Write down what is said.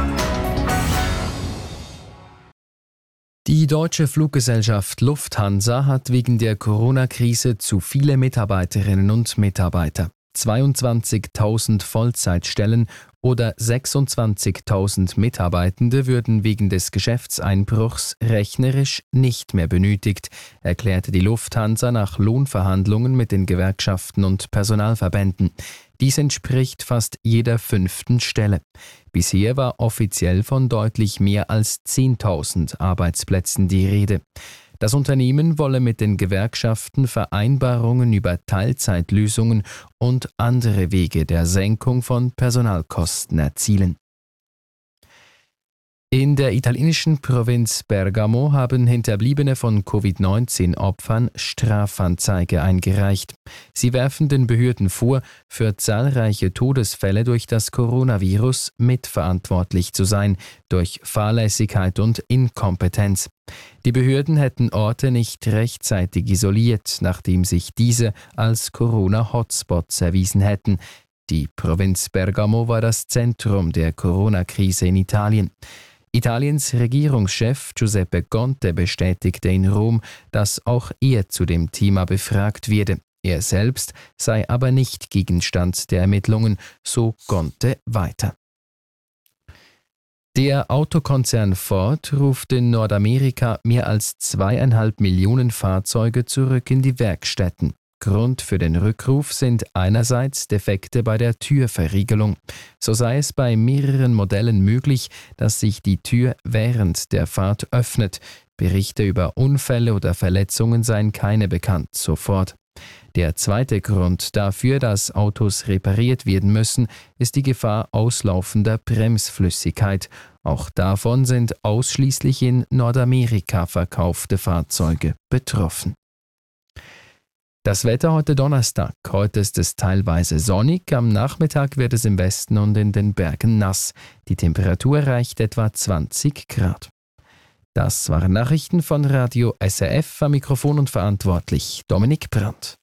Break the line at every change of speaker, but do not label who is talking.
Die deutsche Fluggesellschaft Lufthansa hat wegen der Corona-Krise zu viele Mitarbeiterinnen und Mitarbeiter. 22.000 Vollzeitstellen oder 26.000 Mitarbeitende würden wegen des Geschäftseinbruchs rechnerisch nicht mehr benötigt, erklärte die Lufthansa nach Lohnverhandlungen mit den Gewerkschaften und Personalverbänden. Dies entspricht fast jeder 5. Stelle. Bisher war offiziell von deutlich mehr als 10.000 Arbeitsplätzen die Rede. Das Unternehmen wolle mit den Gewerkschaften Vereinbarungen über Teilzeitlösungen und andere Wege der Senkung von Personalkosten erzielen. In der italienischen Provinz Bergamo haben Hinterbliebene von Covid-19-Opfern Strafanzeige eingereicht. Sie werfen den Behörden vor, für zahlreiche Todesfälle durch das Coronavirus mitverantwortlich zu sein, durch Fahrlässigkeit und Inkompetenz. Die Behörden hätten Orte nicht rechtzeitig isoliert, nachdem sich diese als Corona-Hotspots erwiesen hätten. Die Provinz Bergamo war das Zentrum der Corona-Krise in Italien. Italiens Regierungschef Giuseppe Conte bestätigte in Rom, dass auch er zu dem Thema befragt werde. Er selbst sei aber nicht Gegenstand der Ermittlungen, so Conte weiter. Der Autokonzern Ford ruft in Nordamerika mehr als 2,5 Millionen Fahrzeuge zurück in die Werkstätten. Grund für den Rückruf sind einerseits Defekte bei der Türverriegelung. So sei es bei mehreren Modellen möglich, dass sich die Tür während der Fahrt öffnet. Berichte über Unfälle oder Verletzungen seien keine bekannt, so Ford. Der zweite Grund dafür, dass Autos repariert werden müssen, ist die Gefahr auslaufender Bremsflüssigkeit. Auch davon sind ausschließlich in Nordamerika verkaufte Fahrzeuge betroffen. Das Wetter heute Donnerstag. Heute ist es teilweise sonnig, am Nachmittag wird es im Westen und in den Bergen nass. Die Temperatur erreicht etwa 20 Grad. Das waren Nachrichten von Radio SRF, am Mikrofon und verantwortlich Dominik Brandt.